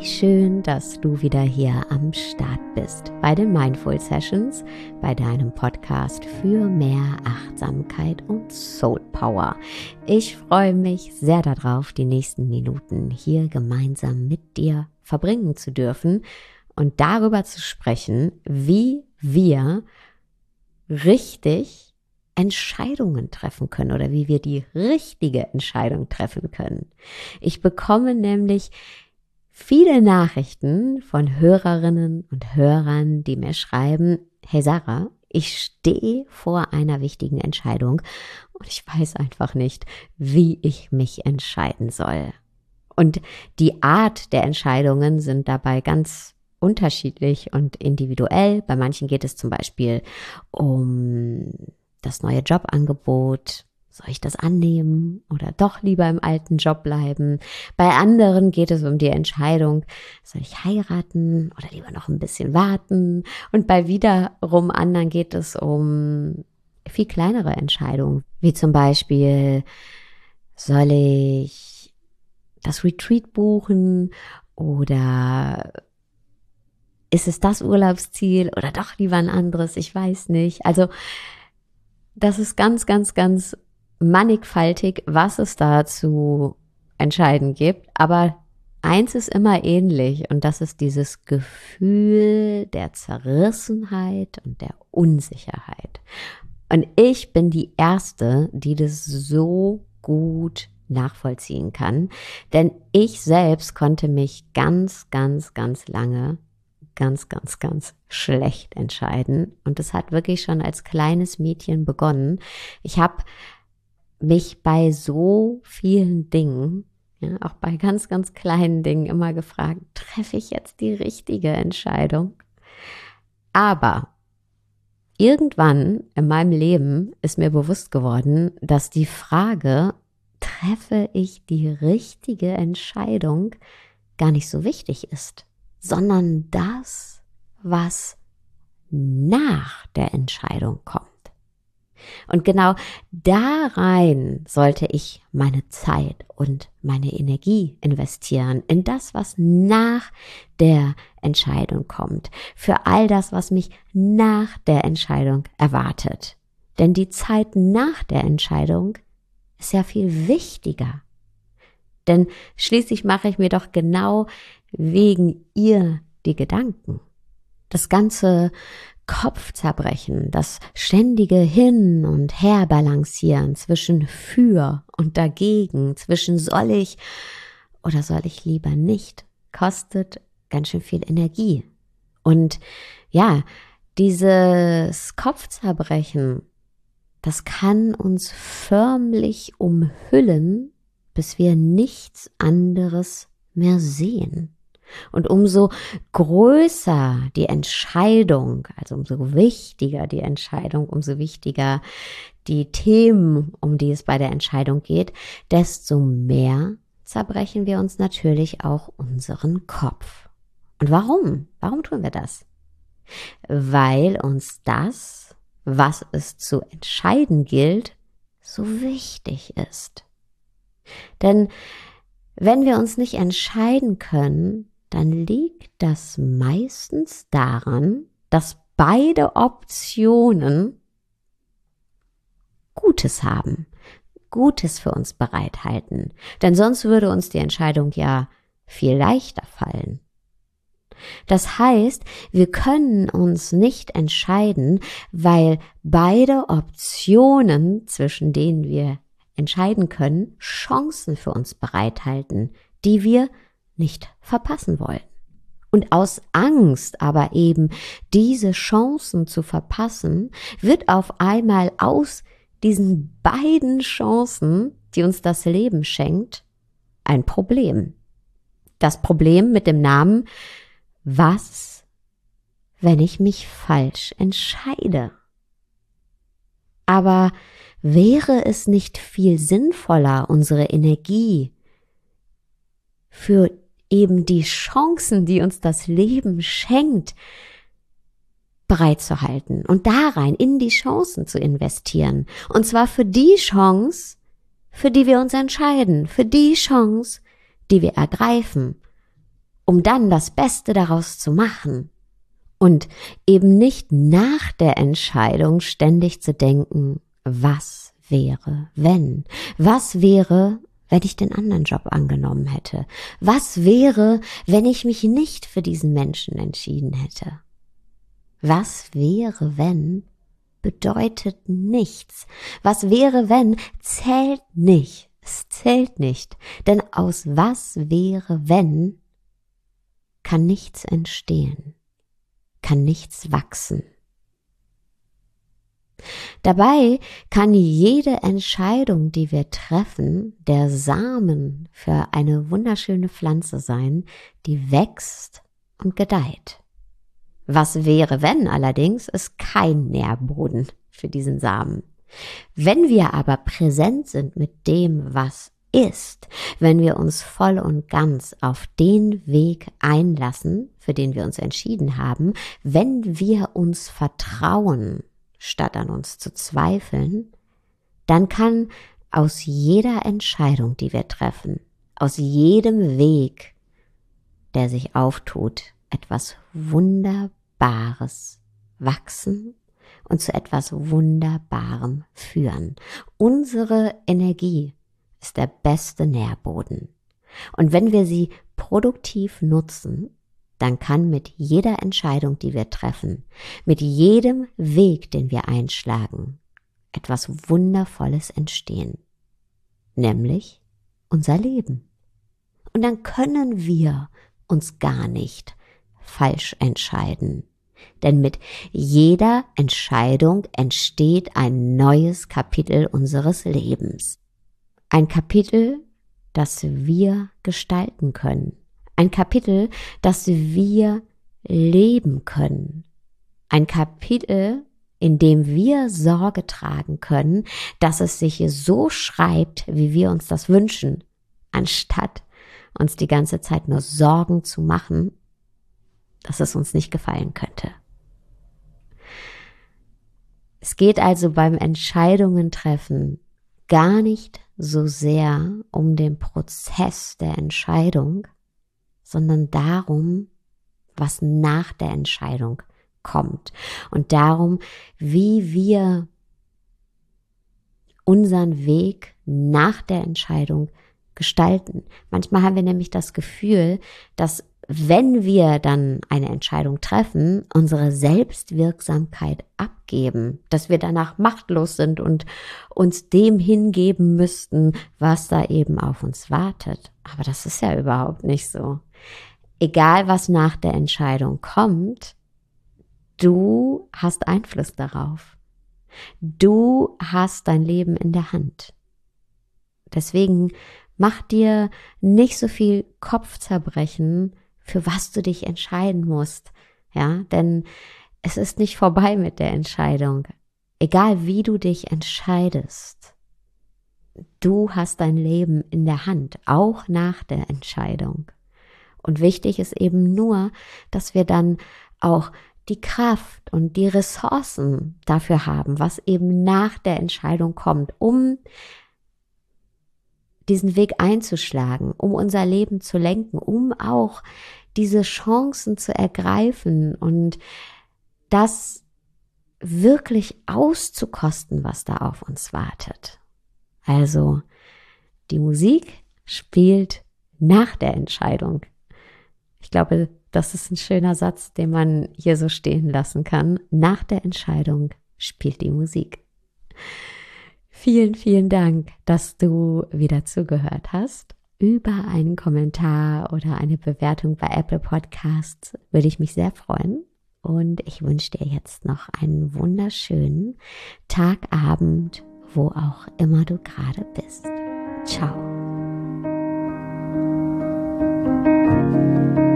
Wie schön, dass du wieder hier am Start bist bei den Mindful Sessions, bei deinem Podcast für mehr Achtsamkeit und Soul Power. Ich freue mich sehr darauf, die nächsten Minuten hier gemeinsam mit dir verbringen zu dürfen und darüber zu sprechen, wie wir richtig Entscheidungen treffen können oder wie wir die richtige Entscheidung treffen können. Ich bekomme nämlich viele Nachrichten von Hörerinnen und Hörern, die mir schreiben: Hey Sarah, ich stehe vor einer wichtigen Entscheidung und ich weiß einfach nicht, wie ich mich entscheiden soll. Und die Art der Entscheidungen sind dabei ganz unterschiedlich und individuell. Bei manchen geht es zum Beispiel um das neue Jobangebot. Soll ich das annehmen oder doch lieber im alten Job bleiben? Bei anderen geht es um die Entscheidung, soll ich heiraten oder lieber noch ein bisschen warten? Und bei wiederum anderen geht es um viel kleinere Entscheidungen, wie zum Beispiel, soll ich das Retreat buchen oder ist es das Urlaubsziel oder doch lieber ein anderes? Ich weiß nicht. Also das ist ganz, ganz, ganz mannigfaltig, was es da zu entscheiden gibt, aber eins ist immer ähnlich und das ist dieses Gefühl der Zerrissenheit und der Unsicherheit. Und ich bin die Erste, die das so gut nachvollziehen kann, denn ich selbst konnte mich ganz, ganz, ganz lange ganz schlecht entscheiden und es hat wirklich schon als kleines Mädchen begonnen. Ich habe mich bei so vielen Dingen, ja, auch bei ganz, ganz kleinen Dingen immer gefragt, treffe ich jetzt die richtige Entscheidung? Aber irgendwann in meinem Leben ist mir bewusst geworden, dass die Frage, treffe ich die richtige Entscheidung, gar nicht so wichtig ist, sondern das, was nach der Entscheidung kommt. Und genau da rein sollte ich meine Zeit und meine Energie investieren, in das, was nach der Entscheidung kommt, für all das, was mich nach der Entscheidung erwartet. Denn die Zeit nach der Entscheidung ist ja viel wichtiger. Denn schließlich mache ich mir doch genau wegen ihr die Gedanken. Das ganze Kopfzerbrechen, das ständige Hin- und Herbalancieren zwischen für und dagegen, zwischen soll ich oder soll ich lieber nicht, kostet ganz schön viel Energie. Und ja, dieses Kopfzerbrechen, das kann uns förmlich umhüllen, bis wir nichts anderes mehr sehen. Und umso größer die Entscheidung, also umso wichtiger die Entscheidung, umso wichtiger die Themen, um die es bei der Entscheidung geht, desto mehr zerbrechen wir uns natürlich auch unseren Kopf. Und warum? Warum tun wir das? Weil uns das, was es zu entscheiden gilt, so wichtig ist. Denn wenn wir uns nicht entscheiden können, dann liegt das meistens daran, dass beide Optionen Gutes haben, Gutes für uns bereithalten. Denn sonst würde uns die Entscheidung ja viel leichter fallen. Das heißt, wir können uns nicht entscheiden, weil beide Optionen, zwischen denen wir entscheiden können, Chancen für uns bereithalten, die wir nicht verpassen wollen. Und aus Angst aber eben diese Chancen zu verpassen, wird auf einmal aus diesen beiden Chancen, die uns das Leben schenkt, ein Problem. Das Problem mit dem Namen: Was, wenn ich mich falsch entscheide? Aber wäre es nicht viel sinnvoller, unsere Energie für eben die Chancen, die uns das Leben schenkt, bereitzuhalten und da rein in die Chancen zu investieren? Und zwar für die Chance, für die wir uns entscheiden, für die Chance, die wir ergreifen. um dann das Beste daraus zu machen und eben nicht nach der Entscheidung ständig zu denken, was wäre, wenn? Was wäre, wenn ich den anderen Job angenommen hätte? Was wäre, wenn ich mich nicht für diesen Menschen entschieden hätte? Was wäre, wenn bedeutet nichts. Was wäre, wenn zählt nicht. Es zählt nicht. Denn aus was wäre, wenn kann nichts entstehen, kann nichts wachsen. Dabei kann jede Entscheidung, die wir treffen, der Samen für eine wunderschöne Pflanze sein, die wächst und gedeiht. Was wäre, wenn allerdings ist kein Nährboden für diesen Samen. Wenn wir aber präsent sind mit dem, was ist, wenn wir uns voll und ganz auf den Weg einlassen, für den wir uns entschieden haben, wenn wir uns vertrauen, statt an uns zu zweifeln, dann kann aus jeder Entscheidung, die wir treffen, aus jedem Weg, der sich auftut, etwas Wunderbares wachsen und zu etwas Wunderbarem führen. Unsere Energie ist der beste Nährboden. Und wenn wir sie produktiv nutzen, dann kann mit jeder Entscheidung, die wir treffen, mit jedem Weg, den wir einschlagen, etwas Wundervolles entstehen. Nämlich unser Leben. Und dann können wir uns gar nicht falsch entscheiden. Denn mit jeder Entscheidung entsteht ein neues Kapitel unseres Lebens. Ein Kapitel, das wir gestalten können. Ein Kapitel, das wir leben können. Ein Kapitel, in dem wir Sorge tragen können, dass es sich so schreibt, wie wir uns das wünschen, anstatt uns die ganze Zeit nur Sorgen zu machen, dass es uns nicht gefallen könnte. Es geht also beim Entscheidungen treffen gar nicht so sehr um den Prozess der Entscheidung, sondern darum, was nach der Entscheidung kommt und darum, wie wir unseren Weg nach der Entscheidung gestalten. Manchmal haben wir nämlich das Gefühl, dass wenn wir dann eine Entscheidung treffen, unsere Selbstwirksamkeit abgeben, dass wir danach machtlos sind und uns dem hingeben müssten, was da eben auf uns wartet. Aber das ist ja überhaupt nicht so. Egal, was nach der Entscheidung kommt, du hast Einfluss darauf. Du hast dein Leben in der Hand. Deswegen mach dir nicht so viel Kopfzerbrechen, für was du dich entscheiden musst, ja, denn es ist nicht vorbei mit der Entscheidung. Egal wie du dich entscheidest, du hast dein Leben in der Hand, auch nach der Entscheidung. Und wichtig ist eben nur, dass wir dann auch die Kraft und die Ressourcen dafür haben, was eben nach der Entscheidung kommt, um diesen Weg einzuschlagen, um unser Leben zu lenken, um auch diese Chancen zu ergreifen und das wirklich auszukosten, was da auf uns wartet. Also die Musik spielt nach der Entscheidung. Ich glaube, das ist ein schöner Satz, den man hier so stehen lassen kann. Nach der Entscheidung spielt die Musik. Vielen, vielen Dank, dass du wieder zugehört hast. Über einen Kommentar oder eine Bewertung bei Apple Podcasts würde ich mich sehr freuen. Und ich wünsche dir jetzt noch einen wunderschönen Tag, Abend, wo auch immer du gerade bist. Ciao.